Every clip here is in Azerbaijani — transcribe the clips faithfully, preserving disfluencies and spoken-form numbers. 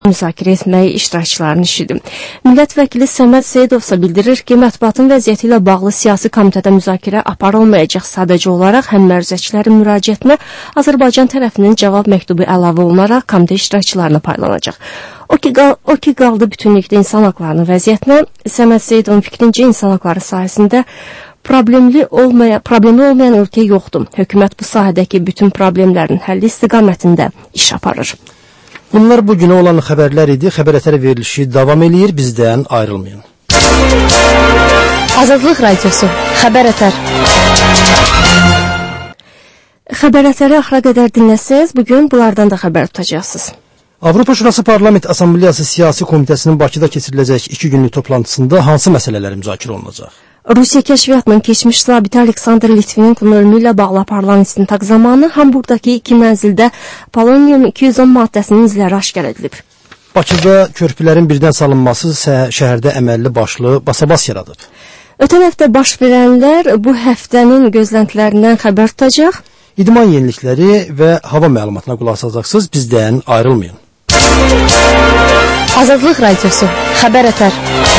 müzakirə etməyi iştirakçılarını işidim. Millət vəkili Səməd Seyidov isə bildirir ki, mətbuatın vəziyyəti ilə bağlı siyasi komitədə müzakirə aparılmayacaq. Sadəcə olaraq həm məruzəçilərin müraciətinə Azərbaycan tərəfinin cavab məktubu əlavə olunaraq komitə iştirakçılarına paylanacaq. O ki, qal o ki qaldı bütünlükdə insan haqlarının vəziyyətinə. Səməd Seyidovun fikrincə insan haqları sahəsində Problemli olmayan, problemi olmayan ölkə yoxdur. Hökumət bu sahədəki bütün problemlərin həlli istiqamətində iş aparır. Bunlar bugünə olan xəbərlər idi. Xəbər ətəri verilişi davam eləyir. Bizdən ayrılmayın. Azadlıq Radiosu, Xəbər ətər. Xəbər ətəri axıra qədər dinləsəz, bugün bunlardan da xəbər tutacaqsınız. Avropa Şurası Parlament Assambleyası Siyasi Komitəsinin Bakıda keçiriləcək iki günlük toplantısında hansı məsələlər müzakirə olunacaq? Rusiya kəşfiyyatının keçmiş zabiti Aleksandr Litvinenkonun ölümü ilə bağlı aparılan istintaq zamanı Hamburqdakı iki mənzildə polonium iki yüz on maddəsinin izləri aşkar edilib. Bakıda körpülərin birdən salınması şəhərdə əməlli başlı basabas yaradıb. Ötən həftə baş verənlər bu həftənin gözləntilərindən xəbər tutacaq. İdman yenilikləri və hava məlumatına qulaq asacaqsınız. Bizdən ayrılmayın. Azadlıq Radiosu, Xəbər ətər.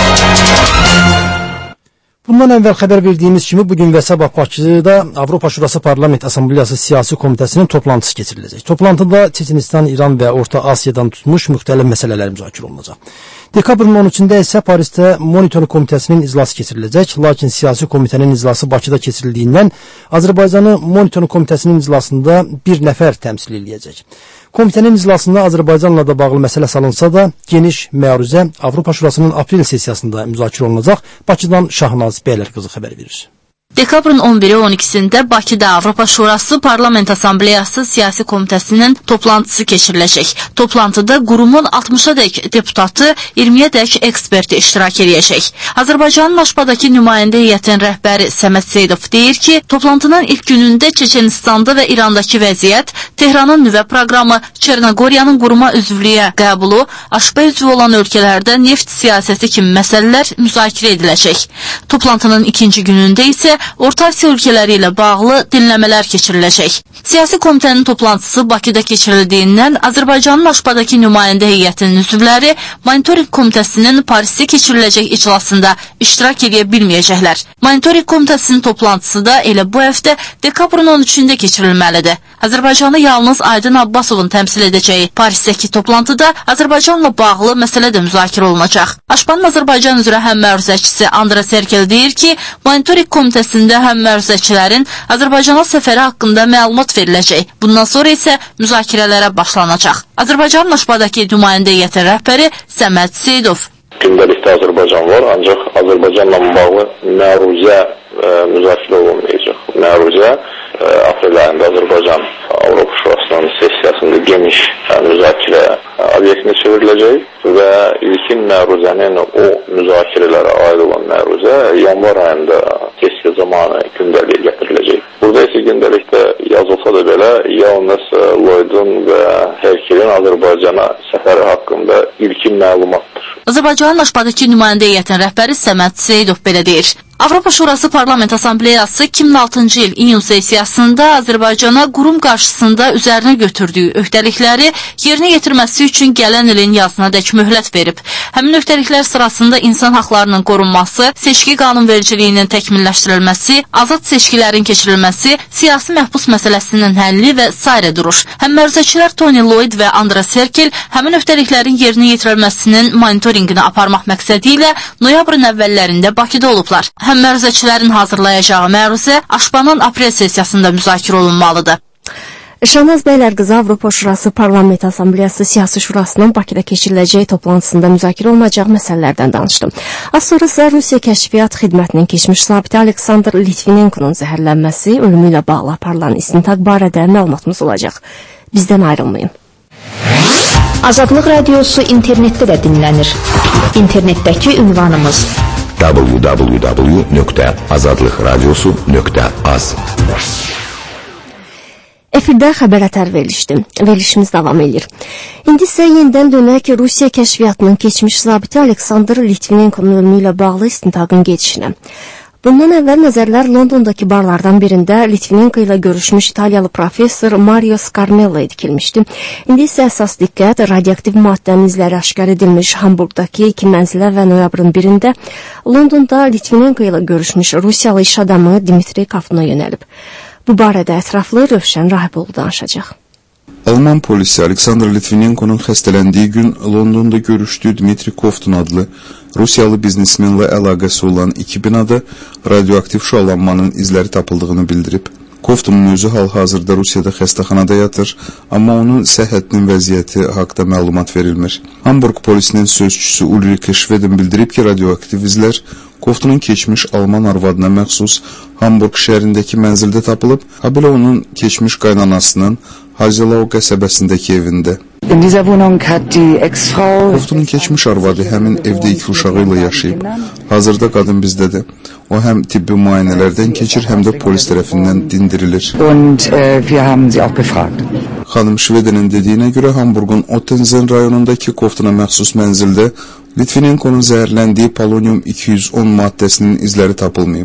Bundan əvvəl xəbər verdiyimiz kimi bugün və sabah Bakıda Avropa Şurası Parlament Assambleyası Siyasi Komitəsinin toplantısı keçiriləcək. Toplantıda Çeçenistan, İran və Orta Asiyadan tutmuş müxtəlif məsələlər müzakirə olunacaq. Dekabrın on üçündə isə Parisdə Monitoring Komitəsinin iclası keçiriləcək, lakin siyasi komitənin iclası Bakıda keçirildiyindən Azərbaycanı Monitoring Komitəsinin iclasında bir nəfər təmsil edəcək. Komitənin iclasında Azərbaycanla da bağlı məsələ salınsa da, geniş məruzə Avropa Şurasının aprel sessiyasında müzakirə olunacaq. Bakıdan Şahnaz Bəylər qızı xəbər verir. Dekabrın on biri on ikisində Bakıda Avropa Şurası Parlament Assambleyası Siyasi Komitəsinin toplantısı keçiriləcək. Toplantıda qurumun altmışadək deputatı, iyirmiyədək eksperti iştirak edəcək. Azərbaycanın Aşbadakı nümayəndə heyətin rəhbəri Səməd Seyidov deyir ki, toplantının ilk günündə Çeçenistanda və İrandakı vəziyyət, Tehranın nüvə proqramı, Çernogoriyanın quruma üzvlüyə qəbulu, Aşba üzvü olan ölkələrdə neft siyasəti kimi məsələlər müzakirə ediləcək. Toplantının ikinci günündə isə Orta Asiya ölkələri ilə bağlı dinləmələr keçiriləcək. Siyasi komitənin toplantısı Bakıda keçirildiyindən Azərbaycanın Aşbadakı nümayəndə heyətinin üzvləri Monitoring Komitəsinin Parisdə keçiriləcək iclasında iştirak edə bilməyəcəklər. Monitoring Komitəsinin toplantısı da elə bu həftə dekabrın on üçündə keçirilməlidir. Azərbaycanı yalnız Aydın Abbasovun təmsil edəcəyi Parisdəki toplantıda Azərbaycanla bağlı məsələ də müzakirə olunacaq. Aşbanın Azərbaycan üzrə həmməruzəçisi Andra Serkel deyir ki, Monitoring Komitəsində həmməruzəçilərin Azərbaycana səfəri haqqında məlumat veriləcək. Bundan sonra isə müzakirələrə başlanacaq. Azərbaycanın Aşbadakı nümayəndə heyətin rəhbəri Səməd Seyidov. Gündəlikdə Azərbaycan var, ancaq Azərbaycanla bağlı məruzə müzakirə olunmayacaq. Məruzə aprel ayında Azərbaycan Avropa Şurasının sessiyasında geniş müzakirə obyektinə çevriləcək və ilkin məruzənin o müzakirələrə aid olan məruzə yanvar ayında sessiya zamanı gündəliyə gətiriləcək. Burada isə gündəlikdə yazılsa da belə yalnız Lloydun və Herkelin Azərbaycana səfəri haqqında ilkin məlumatdır. Azərbaycanın Aşbadakı nümayəndə heyətin rəhbəri Səməd Seyidov belə deyir. Avropa Şurası Parlament Assambleyası iki min altıncı il iyun sessiyasında Azərbaycana qurum qarşısında üzərinə götürdüyü öhdəlikləri yerinə yetirməsi üçün gələn ilin yazınadək möhlət verib. Həmin öhdəliklər sırasında insan haqlarının qorunması, seçki qanunvericiliyinin təkmilləşdirilməsi, azad seçkilərin keçirilməsi, siyasi məhbus məsələsinin həlli və sairə durur. Həmməruzəçilər Tony Lloyd və Andra Serkel həmin öhdəliklərin yerinə yetirilməsinin monitorinqini aparmaq məqsədi ilə noyabrın əvvəllərində Bakıda olublar. Həmməruzəçilərin hazırlayacağı məruzə Aşbanın aprel sessiyasında müzakirə olunmalıdır. Şahnaz Bəylər qızı Avropa Şurası Parlament Assambleyası Siyasi Şurasının Bakıda keçiriləcək toplantısında müzakirə olunacaq məsələlərdən danışdım. Az sonra isə Rusiya Kəşfiyyat Xidmətinin keçmiş zabiti Aleksandr Litvinenkonun zəhərlənməsi, ölümü ilə bağlı aparılan istintaq barədə məlumatımız olacaq. Bizdən ayrılmayın. Azadlıq Radiosu internetdə də dinlənir. İnternetdəki ünvanımız w w w nöqtə azadlıq radiosu nöqtə az. Efirdə xəbər ətər verilişdi. Verilişimiz davam edir. İndi isə yenidən dönək Rusiya kəşfiyyatının keçmiş zabiti Aleksandr Litvinenkonun ölümü ilə bağlı istintaqın gedişinə. Bundan əvvəl nəzərlər Londondakı barlardan birində Litvinenko ilə görüşmüş İtaliyalı professor Mario Scarmella dikilmişdi. İndi isə əsas diqqət radioaktiv maddənin izləri aşkar edilmiş Hamburqdakı iki mənzilə və noyabrın birində Londonda Litvinenko ilə görüşmüş Rusiyalı iş adamı Dmitri Kafuna yönəlib. Bu barədə ətraflı Rövşən Rahiboğlu danışacaq. Alman polisi Aleksandr Litvinenko'nun xəstələndiyi gün Londonda görüşdüyü Dmitri Koftun adlı Rusiyalı biznesmenlə əlaqəsi olan iki binada radioaktiv şüalanmanın izləri tapıldığını bildirib. Koftunun özü hal-hazırda Rusiyada xəstəxanada yatır, amma onun səhhətinin vəziyyəti haqda məlumat verilmir. Hamburg polisinin sözçüsü Ulrike Schweden bildirib ki, radioaktiv izlər Koftunun keçmiş Alman arvadına məxsus Hamburg şəhərindəki mənzildə tapılıb, habelə onun keçmiş qaynanasının Hazelau qəsəbəsindəki evində. Koftunun keçmiş arvadı həmin evdə iki uşağı ilə yaşayıb. Hazırda qadın bizdədir. O həm tibbi müayinələrdən keçir, həm də polis tərəfindən dindirilir. Xanım Şvedenin dediyinə görə Hamburgun Ottensen rayonundakı Koftuna məxsus mənzildə Litvinenko'nun zəhərləndiyi polonium iki yüz on maddəsinin izləri tapılmayıb.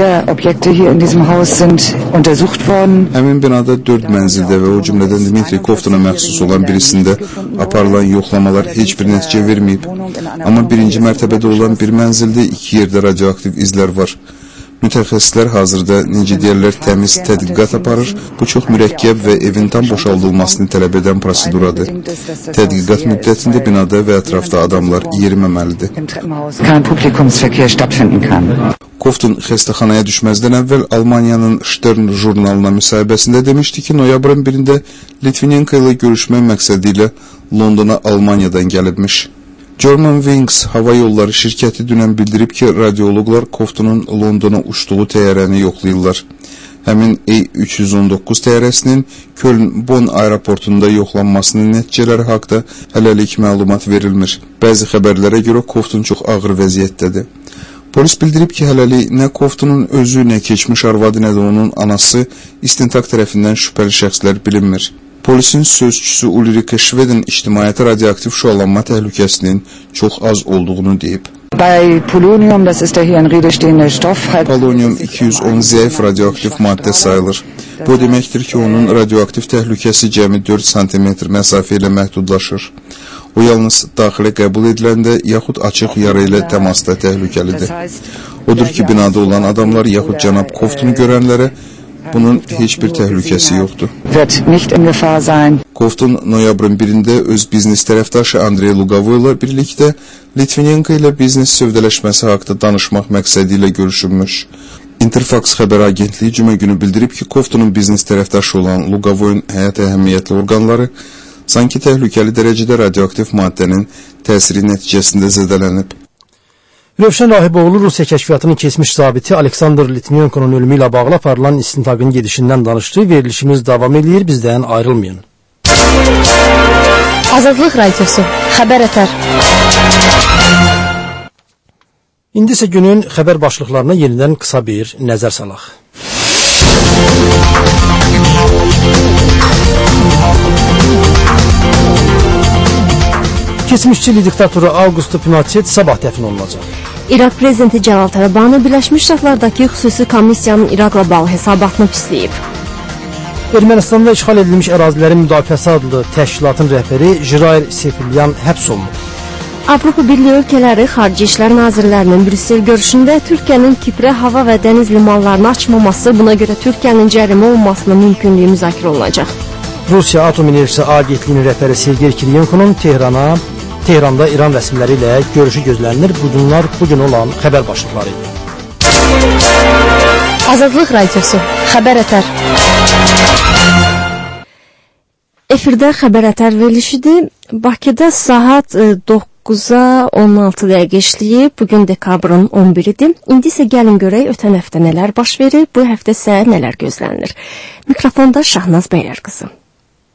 Həmin binada dörd mənzildə və o cümlədən Dmitri Koftuna məxsus olan birisində aparılan yoxlamalar heç bir nəticə verməyib. Amma birinci mərtəbədə olan bir mənzildə iki yerdə radioaktiv izlər var. Mütəxəssislər hazırda, necə deyərlər, təmiz tədqiqat aparır. Bu çox mürəkkəb və evin tam boşaldılmasını tələb edən proseduradır. Tədqiqat müddətində binada və ətrafda adamlar yeriməməlidir. Koftun xəstəxanaya düşməzdən əvvəl Almaniyanın Stern jurnalına müsahibəsində demişdi ki, noyabrın birində Litvinenko ilə görüşmək məqsədi ilə Londona Almaniyadan gəlibmiş. German Wings hava yolları şirkəti dünən bildirib ki, radioloqlar Koftunun Londona uçduğu təyyarəni yoxlayırlar. Həmin A üç yüz on doqquz təyyarəsinin Köln-Bonn aeroportunda yoxlanmasının nəticələri haqda hələlik məlumat verilmir. Bəzi xəbərlərə görə Koftun çox ağır vəziyyətdədir. Polis bildirib ki, hələlik nə Koftunun özü, nə keçmiş arvadı, nə də onun anası istintaq tərəfindən şübhəli şəxslər bilinmir. Polisin sözçüsü Ulrike Schweden ictimaiyyətə radioaktiv şüalanma təhlükəsinin çox az olduğunu deyib. Polonium iki yüz on zəif radioaktiv maddə sayılır. Bu deməkdir ki, onun radioaktiv təhlükəsi cəmi dörd santimetr məsafə ilə məhdudlaşır. O yalnız daxilə qəbul ediləndə yaxud açıq yara ilə təmasda təhlükəlidir. Odur ki, binada olan adamlar yaxud cənab Koftunu görənlərə bunun heç bir təhlükəsi yoxdur. Koftun noyabrın birində öz biznes tərəfdaşı Andrey Lugavo ilə birlikdə Litvinenko ilə biznes sövdələşməsi haqda danışmaq məqsədi ilə görüşülmüş. Interfax xəbər agentliyi cümə günü bildirib ki, Koftunun biznes tərəfdaşı olan Lugavo'nun həyat əhəmiyyətli orqanları sanki təhlükəli dərəcədə radioaktiv maddənin təsiri nəticəsində zədələnib. Rövşən Rahiboğlu Rusiya kəşfiyyatının keçmiş zabiti Aleksandr Litvinenko'nun ölümü ilə bağlı aparılan istintaqın gedişindən danışdı. Verilişimiz davam edir, bizdən ayrılmayın. Azadlıq Radiosu, xəbər ətər. İndi isə günün xəbər başlıqlarına yenidən qısa bir nəzər salaq. Keçmiş Çili diktatoru Augusto Pinochet sabah dəfn olunacaq. İraq prezidenti Cəlal Tələbani Birləşmiş Ştatlardakı xüsusi komissiyanın İraqla bağlı hesabatını pisləyib. Ermənistanda işğal edilmiş ərazilərin müdafiəsi adlı təşkilatın rəhbəri Jirair Sefilyan həbs olunub. Avropa Birliyi ölkələri Xarici İşlər Nazirlərinin Brüssel görüşündə Türkiyənin Kiprə hava və dəniz limanlarını açmaması, buna görə Türkiyənin cərimə olunmasının mümkünlüyü müzakirə olunacaq. Rusiya Atom Enerjisi Agentliyinin rəhbəri Sergey Kiryenko'nun Tehrana, Tehranda İran rəsmiləri ilə görüşü gözlənilir. Bunlar bugün olan xəbər başlıqları idi. Azadlıq Radiosu, xəbər ətər. Efirdə xəbər ətər verilişidir. Bakıda saat doqquza on altı dəqiqə işləyib. Bugün dekabrın on biridir. İndi isə gəlin görək ötən həftə nələr baş verir, bu həftə isə nələr gözlənilir. Mikrofonda Şahnaz Bəyər qızı.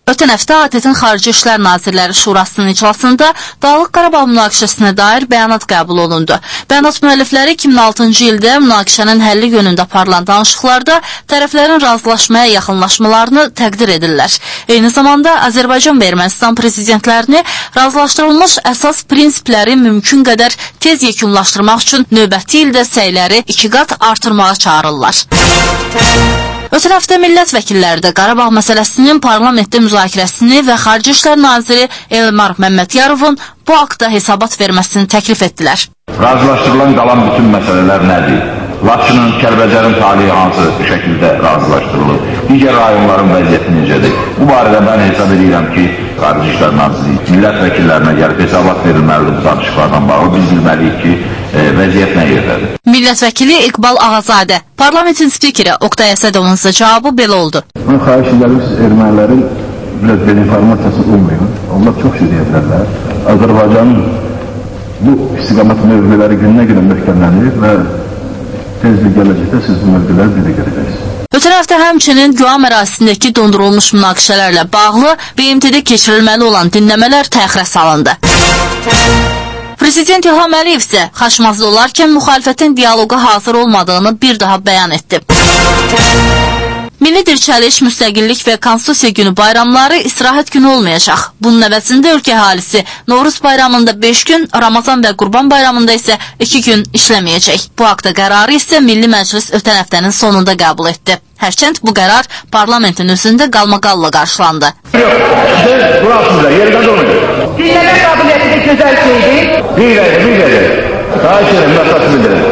Ötən həftə A T T-in Xarici İşlər Nazirləri Şurasının iclasında Dağlıq Qarabağ münaqişəsinə dair bəyanat qəbul olundu. Bəyanat müəllifləri iki min altıncı ildə münaqişənin həlli yönündə aparılan danışıqlarda tərəflərin razılaşmaya yaxınlaşmalarını təqdir edirlər. Eyni zamanda Azərbaycan və Ermənistan prezidentlərini razılaşdırılmış əsas prinsipləri mümkün qədər tez yekunlaşdırmaq üçün növbəti ildə səyləri iki qat artırmağa çağırırlar. Ötən həftə millət vəkilləri də Qarabağ məsələsinin parlamentdə müzakirəsini və Xarici İşlər Naziri Elmar Məmmədyarovun bu haqda hesabat verməsini təklif etdilər. Razılaşdırılan qalan bütün məsələlər nədir? Laçının, Kəlbəcərin talihi hansı şəkildə razılaşdırılır? Digər rayonların vəziyyəti necədir? Bu barədə mən hesab edirəm ki, Xarici İşlər Naziri millət vəkillərinə gəlib hesabat verilməlidir bu danışıqlardan bağlı. Biz bilməliyik ki, e, vəziyyət nə yerdədir? Millət vəkili İqbal Ağazadə, parlamentin spikeri Oqtay Əsədovun isə cavabı belə oldu. Mən xahiş edirəm, siz ermənilərin biraz belə informasiyası olmayın. Onlar çox şey deyə bilərlər. Azərbaycanın bu istiqamət mövqeləri günə-günə möhkəmlənir və tez bir gələcəkdə siz bu mövqeləri dilə gələcəksiniz. Ötən həftə həmçinin Güam ərazisindəki dondurulmuş münaqişələrlə bağlı B M T-də keçirilməli olan dinləmələr təxirə salındı. Prezident İlham Əliyev isə Xaçmazda olarkən müxalifətin dialoqa hazır olmadığını bir daha bəyan etdi. Milli dirçəliş, müstəqillik və Konstitusiya günü bayramları istirahət günü olmayacaq. Bunun əvəzində ölkə əhalisi Novruz bayramında beş gün, Ramazan və Qurban bayramında isə iki gün işləməyəcək. Bu haqda qərarı isə Milli Məclis ötən həftənin sonunda qəbul etdi. Hərçənd bu qərar parlamentin özündə qalmaqalla qarşılandı. Siz burasında yerdə durmayın. Dinləmə qabiliyyəti gözəl şeydir. Bir gəlir, bir gəlir. Xahiş edirəm, məqsəd bildirin.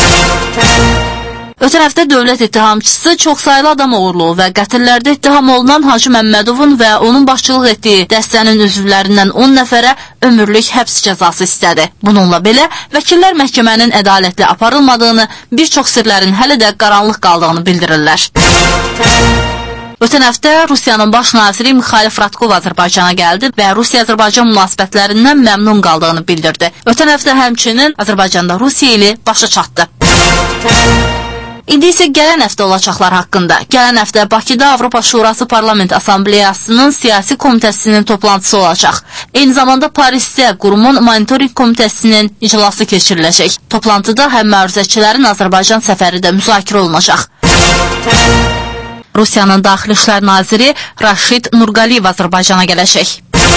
Ötən həftə dövlət ittihamçısı çoxsaylı adam oğurluğu və qətillərdə ittiham olunan Hacı Məmmədovun və onun başçılıq etdiyi dəstənin üzvlərindən on nəfərə ömürlük həbs cəzası istədi. Bununla belə, vəkillər məhkəmənin ədalətli aparılmadığını, bir çox sirlərin hələ də qaranlıq qaldığını bildirirlər. Ötən həftə Rusiyanın baş naziri Mixail Fratkov Azərbaycana gəldi və Rusiya-Azərbaycan münasibətlərindən məmnun qaldığını bildirdi. Ötən həftə həmçinin Azərbaycanda Rusiya ili başa çatdı. İndi isə gələn həftə olacaqlar haqqında. Gələn həftə Bakıda Avropa Şurası Parlament Assambleyasının siyasi komitəsinin toplantısı olacaq. Eyni zamanda Parisdə qurumun monitoring komitəsinin iclası keçiriləcək. Toplantıda həm məruzəçilərin Azərbaycan səfəri də müzakirə olunacaq. Rusiyanın Daxili İşlər Naziri Raşid Nurqaliyev Azərbaycana gələcək.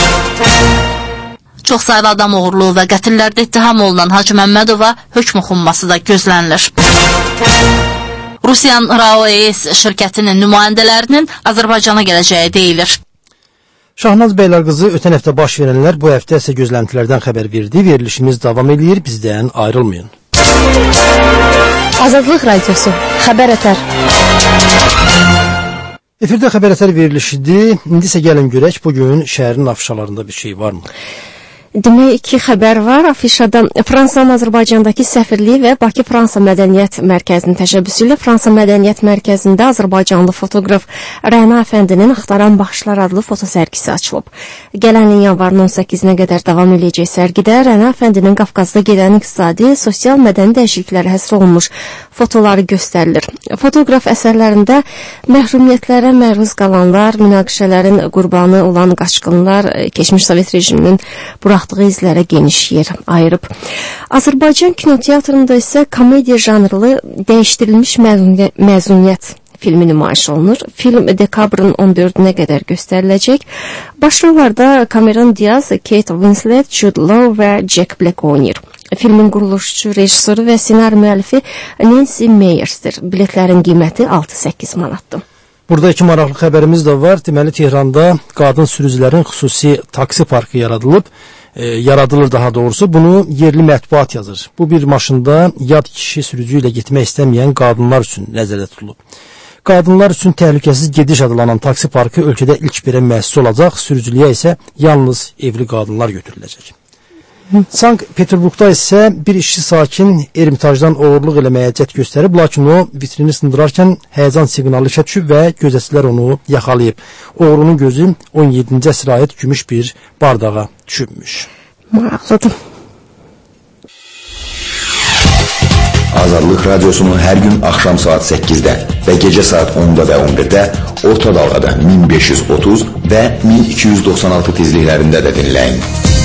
Çoxsaylı adam oğurluğu və qətillərdə ittiham olunan Hacı Məmmədova hökm oxunması da gözlənilir. Rusiyanın RAO-ES şirkətinin nümayəndələrinin Azərbaycana gələcəyi deyilir. Şahnaz Beylarqızı ötən həftə baş verənlər bu həftə isə gözləntilərdən xəbər verdi. Verilişimiz davam edir, bizdən ayrılmayın. Azadlıq Radiosu, Xəbər Ətər. Efirdə Xəbər Ətər verilişidir. İndi isə gəlin görək, bugün şəhərin afişalarında bir şey varmı? Demək iki xəbər var. Afişada Fransanın Azərbaycandakı səfirliyi və Bakı Fransa Mədəniyyət Mərkəzinin təşəbbüsü ilə Fransa Mədəniyyət Mərkəzində Azərbaycanlı fotoqraf Rəna Əfəndinin Axtaran Baxışlar adlı fotosərgisi açılıb. Gələn ilin yanvarın on səkkizinə qədər davam edəcək sərgidə Rəna Əfəndinin Qafqazda gedən iqtisadi, sosial mədəni dəyişikliklərə həsr olunmuş fotoları göstərilir. Fotoqraf əsərlərində məhrumiyyətlərə məruz qalanlar, münaqişələrin qurbanı olan qaçqınlar, keçmiş Sovet rejiminin buraxdığı izlərə geniş yer ayırıb. Azərbaycan kinoteatrında isə komediya janrlı dəyişdirilmiş məzuniyyət filmi nümayiş olunur. Film dekabrın on dördünə qədər göstəriləcək. Başrollarda Cameron Diaz, Kate Winslet, Jude Law və Jack Black oynayır. Filmin quruluşçu, rejissoru və ssenari müəllifi Nancy Meyers'dir. Biletlərin qiyməti altı səkkiz manatdır. Burada iki maraqlı xəbərimiz də var. Deməli, Tehranda qadın sürücülərin xüsusi taksi parkı yaradılıb. E, yaradılır daha doğrusu. Bunu yerli mətbuat yazır. Bu bir maşında yad kişi sürücü ilə getmək istəməyən qadınlar üçün nəzərdə tutulub. Qadınlar üçün təhlükəsiz gediş adlanan taksi parkı ölkədə ilk bir müəssisə olacaq. Sürücülüyə isə yalnız evli qadınlar götürüləcək. Sankt-Peterburqda isə bir işçi sakin Ermitajdan oğurluq eləməyə cəhd göstərib, lakin o vitrini sındırarkən həyəcan siqnalı işə düşüb və gözətçilər onu yaxalayıb. Oğrunun gözü on yeddinci əsrə aid gümüş bir bardağa düşübmüş. Maraqlıdır. Azadlıq Radiosu'nun hər gün axşam saat səkkizdə və gecə saat onda və on birdə orta dalğada min beş yüz otuz və min iki yüz doxsan altı tezliklərində də dinləyin.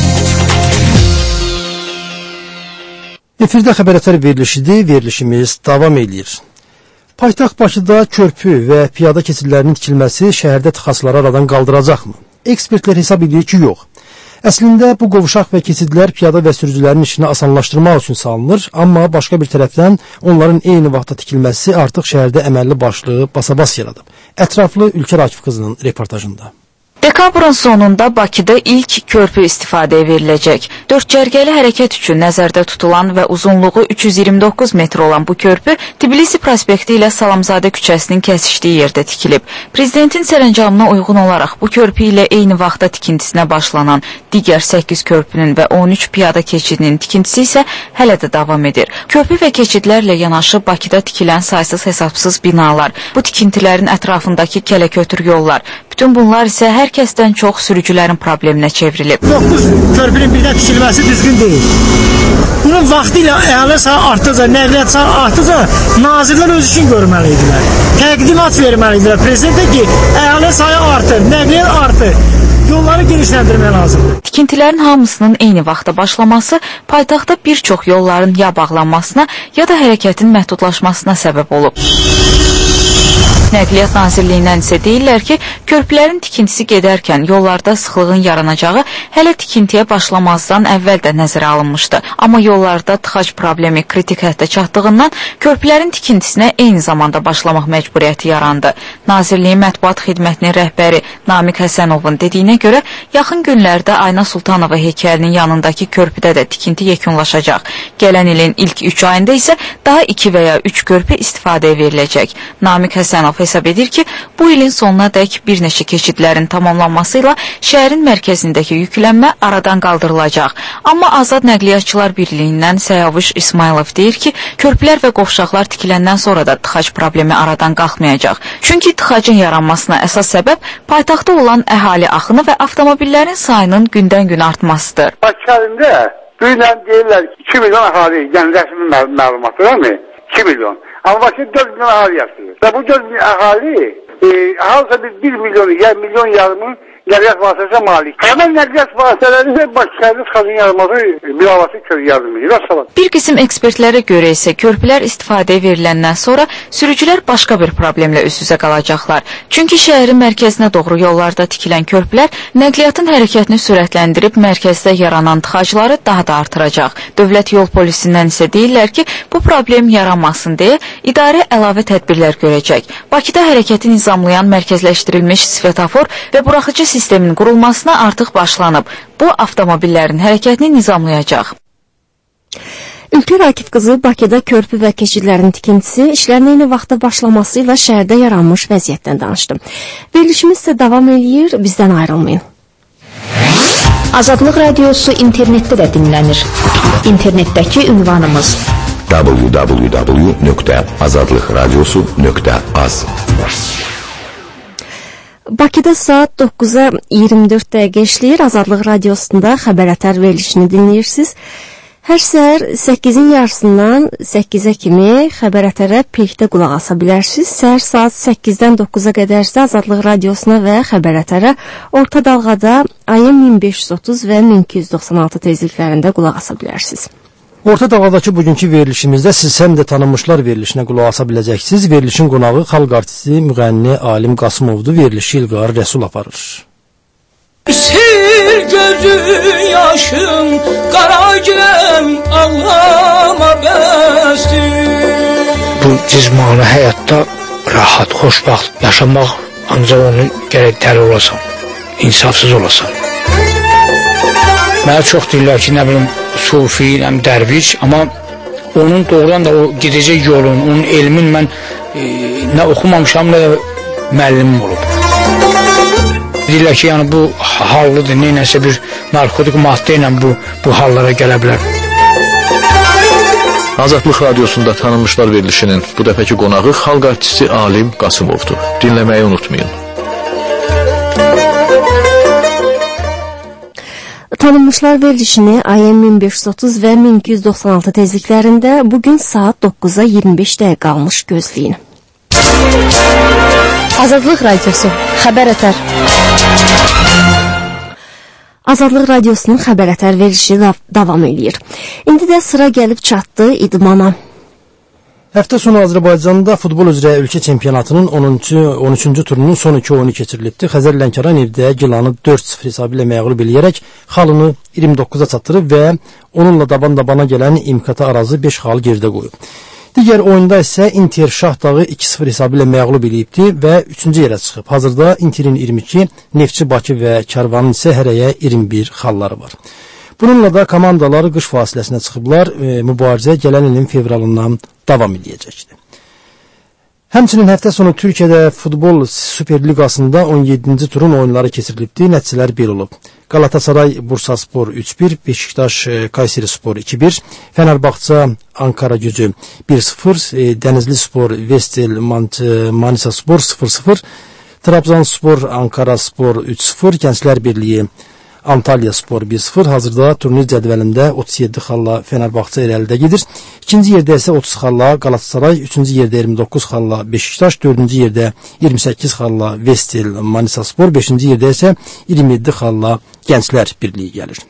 Efirdə xəbərətər verilişidir, verilişimiz davam edir. Paytaxt Bakıda körpü və piyada keçidlərinin tikilməsi şəhərdə tıxacları aradan qaldıracaqmı? Ekspertlər hesab edir ki, yox. Əslində bu qovuşaq və keçidlər piyada və sürücülərin işini asanlaşdırmaq üçün salınır, amma başqa bir tərəfdən onların eyni vaxtda tikilməsi artıq şəhərdə əməlli başlı basabas yaradıb. Ətraflı Ülkər Akif qızının reportajında. Dekabrın sonunda Bakıda ilk körpü istifadəyə veriləcək. Dördcərgəli hərəkət üçün nəzərdə tutulan və uzunluğu üç yüz iyirmi doqquz metr olan bu körpü Tbilisi prospekti ilə Salamzadə küçəsinin kəsişdiyi yerdə tikilib. Prezidentin sərəncamına uyğun olaraq bu körpü ilə eyni vaxtda tikintisinə başlanan digər səkkiz körpünün və on üç piyada keçidinin tikintisi isə hələ də davam edir. Körpü və keçidlərlə yanaşı Bakıda tikilən saysız hesabsız binalar, bu tikintilərin ətrafındakı kələkötür yollar, bütün bunlar isə hər kəsdən çox sürücülərin probleminə çevrilib. doqquz körpünün birdən tikilməsi düzgün deyil. Bunun vaxtı ilə əhali sayı artdıqca, nəqliyyat sayı artdıqca nazirlər öz işini görməliydilər. Təqdimat verməliydilər prezidentə ki, əhali sayı artır, nəqliyyat artır. Yolları genişləndirmək lazımdır. Tikintilərin hamısının eyni vaxtda başlaması paytaxtda bir çox yolların ya bağlanmasına, ya da hərəkətin məhdudlaşmasına səbəb olub. Nəqliyyat Nazirliyindən isə deyirlər ki, körpülərin tikintisi gedərkən yollarda sıxlığın yaranacağı hələ tikintiyə başlamazdan əvvəl də nəzərə alınmışdı. Amma yollarda tıxac problemi kritik həddə çatdığından körpülərin tikintisinə eyni zamanda başlamaq məcburiyyəti yarandı. Nazirliyin mətbuat xidmətinin rəhbəri Namiq Həsənovun dediyinə görə, yaxın günlərdə Ayna Sultanova heykəlinin yanındakı körpüdə də tikinti yekunlaşacaq. Gələn ilin ilk üç ayında isə daha iki və ya üç körpü istifadəyə veriləcək. Namiq Həsənov hesab edir ki, bu ilin sonuna dək bir neçə keçidlərin tamamlanması ilə şəhərin mərkəzindəki yüklənmə aradan qaldırılacaq. Amma Azad Nəqliyyatçılar Birliyindən Səyavuş İsmailov deyir ki, körpülər və qovşaqlar tikiləndən sonra da tıxac problemi aradan qalxmayacaq. Çünki tıxacın yaranmasına əsas səbəb paytaxtda olan əhali axını və avtomobillərin sayının gündən-gün artmasıdır. Bakıda dünən deyirlər ki, iki milyon əhali, yəni rəsmi məlumatı var mı? iki milyon. Amma Bakıda dörd milyon əhali yaşayır. Və bu dörd milyon əhali e, halsa biz bir milyon, ya milyon yarımın nəqliyyat vasitəsinə malik. Həmən nəqliyyat vasitələri isə Bakıda tıxacın yaranması bir havası kör yardımıyır. Bir qism ekspertlərə görə isə körpülər istifadəyə veriləndən sonra sürücülər başqa bir problemlə üz-üzə qalacaqlar. Çünki şəhərin mərkəzinə doğru yollarda tikilən körpülər nəqliyyatın hərəkətini sürətləndirib mərkəzdə yaranan tıxacları daha da artıracaq. Dövlət yol polisindən isə deyirlər ki, bu problem yaranmasın deyə idarə əlavə tədbirlər görəcək. Bakıda hərəkəti nizamlayan mərkəzləşdirilmiş svetofor və buraxıcı sistemin qurulmasına artıq başlanıb. Bu, avtomobillərin hərəkətini nizamlayacaq. Ülkər Akif qızı Bakıda körpü və keçidlərin tikintisi işlərin eyni vaxtda başlaması ilə şəhərdə yaranmış vəziyyətdən danışdı. Verilişimiz isə davam edir, bizdən ayrılmayın. Azadlıq Radiosu internetdə də dinlənir. İnternetdəki ünvanımız w w w nöqtə azadlıq radiosu nöqtə az. Bakıda saat doqquza iyirmi dörd dəqiqə işləyir. Azadlıq Radiosunda xəbərətər verilişini dinləyirsiniz. Hər səhər səkkizin yarısından səkkizə kimi xəbərətərə peykdə qulaq asa bilərsiniz. Səhər saat səkkizdən doqquza qədər isə Azadlıq Radiosuna və xəbərətərə orta dalğada A M min beş yüz otuz və min iki yüz doxsan altı tezliklərində qulaq asa bilərsiniz. Orta dalğadakı bugünkü verilişimizdə siz həm də tanınmışlar verilişinə qulaq asa biləcəksiniz. Verilişin qonağı xalq artisti, müğənni Alim Qasımovdur. Verilişi İlqar Rəsul aparır. Sil gözün yaşın, qara girəm ağlama bəsdir. Bu cismani həyatda rahat, xoşbaxt yaşamaq ancaq onu gərək dəli olasan, insafsız olasan. Mənə çox deyirlər ki, nə bilim, sufi, həm dərviş, amma onun doğrudan da o gedəcək yolun, onun elmin mən e, nə oxumamışam, nə müəllimim olub. Deyirlər ki, yəni bu hallıdır, neynəsə bir narkotik maddə ilə bu, bu hallara gələ bilər. Azadlıq Radiosunda tanınmışlar verilişinin bu dəfəki qonağı xalq artisti Alim Qasımovdur. Dinləməyi unutmayın. Tanınmışlar verilişini A M min beş yüz otuz və min iki yüz doxsan altı tezliklərində bugün saat doqquza iyirmi beş dəqiqə qalmış gözləyin. Azadlıq Radiosu, xəbər ətər. Azadlıq Radiosunun xəbər ətər verilişi davam edir. İndi də sıra gəlib çatdı idmana. Həftə sonu Azərbaycanda futbol üzrə ölkə çempionatının on üçüncü turunun son iki oyunu keçirilibdi. Xəzər Lənkəran evdə Gilanı dörd sıfır hesabı ilə məğlub eləyərək xalını iyirmi doqquza çatdırıb və onunla daban-dabana gələn İmkata Arazı beş xal geridə qoyub. Digər oyunda isə Inter Şahdağı iki sıfır hesabı ilə məğlub eləyibdi və üçüncü yerə çıxıb. Hazırda Interin iyirmi iki, Neftçi Bakı və Kərvanın isə hərəyə iyirmi bir xalları var. Bununla da komandalar qış fasiləsinə çıxıblar, e, mübarizə gələn ilin fevralından davam edəcəkdir. Həmçinin həftə sonu Türkiyədə futbol Superliqasında on yeddinci turun oyunları keçirilibdi, nəticələr belə olub. Galatasaray Bursaspor üç bir, Beşiktaş Kayseri Spor iki bir, Fenerbahçe Ankara Gücü bir sıfır, Denizli Spor Vestel Manisa Spor sıfır sıfır, Trabzonspor Ankara Spor üç sıfır, Gənclər Birliyi Antalya Spor bir sıfır. Hazırda turnir cədvəlində otuz yeddi xalla Fenerbahçe irəlidə gedir. İkinci yerdə isə otuz xalla Galatasaray, üçüncü yerdə iyirmi doqquz xalla Beşiktaş, dördüncü yerdə iyirmi səkkiz xalla Vestel Manisa Spor, beşinci yerdə isə iyirmi yeddi xalla Gənclər Birliyi gəlir.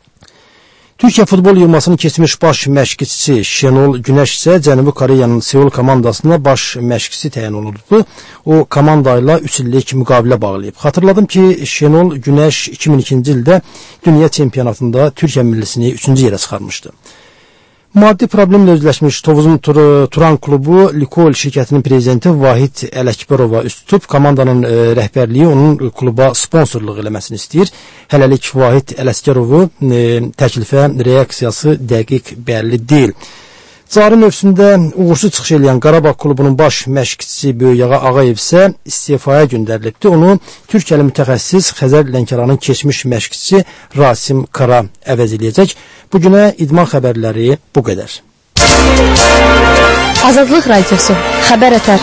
Türkiyə futbol yığmasının keçmiş baş məşqçisi Şenol Günəş isə Cənubi Koreyanın Seul komandasına baş məşqçisi təyin olundu. O komanda ilə üç illik müqavilə bağlayıb. Xatırladım ki, Şenol Günəş iki min ikinci ildə dünya çempionatında Türkiyə millisini üçüncü yerə çıxarmışdı. Maddi problemlə özləşmiş Tovuzun Turan klubu Likol şirkətinin prezidenti Vahid Ələkbərova üst tutub, komandanın e, rəhbərliyi onun kluba sponsorluq eləməsini istəyir. Hələlik Vahid Ələkbərovu e, təklifə reaksiyası dəqiq bəlli deyil. Cari mövsümdə uğursuz çıxış edən Qarabağ klubunun baş məşqçisi Böyüyağa Ağayev isə istifaya göndərilibdi. Onu Türkiyəli mütəxəssis Xəzər Lənkəranın keçmiş məşqçisi Rasim Kara əvəz eləyəcək. Bugünə idman xəbərləri bu qədər. Azadlıq Radiosu xəbər ətər.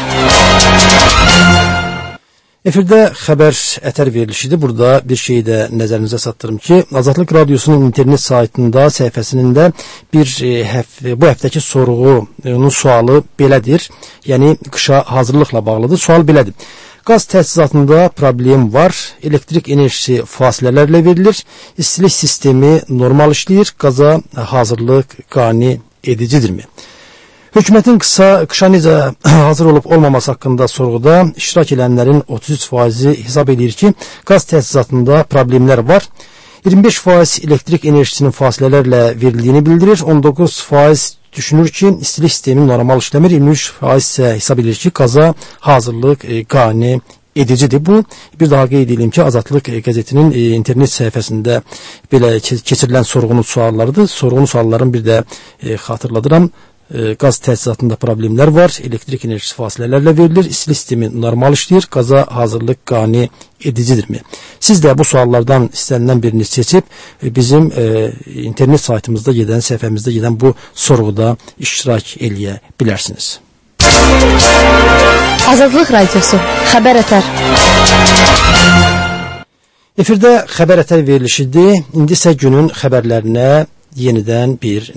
Efirdə xəbər ətər verilişidir. Burada bir şeyi də nəzərinizə çatdırım ki, Azadlıq Radiosunun internet saytında, səhifəsinin də bir e, həf bu həftəki sorğunun sualı belədir. Yəni qışa hazırlıqla bağlıdır. Sual belədir. Qaz təchizatında problem var. Elektrik enerjisi fasilələrlə verilir. İstilik sistemi normal işləyir. Qaza hazırlıq qane edicidirmi? Hökumətin qısa, qışa necə hazır olub olmaması haqqında sorğuda iştirak edənlərin otuz üç faizi hesab edir ki, qaz təchizatında problemlər var. iyirmi beş faiz elektrik enerjisinin fasilələrlə verildiyini bildirir. on doqquz faiz düşünür ki, istilik sistemi normal işləmir. iyirmi üç faiz isə hesab edir ki, qaza hazırlıq e, qane edicidir. Bu, bir daha qeyd edeyim ki, Azadlıq e, qəzetinin e, internet səhifəsində belə keçirilən sorğunun suallarıdır. Sorğunun sualların bir də e, xatırladıram. Qaz təchizatında problemlər var, elektrik enerjisi fasilələrlə verilir, istilik sistemi normal işləyir, qaza hazırlıq qane edicidirmi? Siz də bu suallardan istənilən birini seçib bizim e, internet saytımızda gedən, səhifəmizdə gedən bu sorğuda iştirak eləyə bilərsiniz. Azadlıq Radiosu xəbər ətər. Efirdə xəbər ətər verilişidir. İndi isə günün xəbərlərinə yenidən bir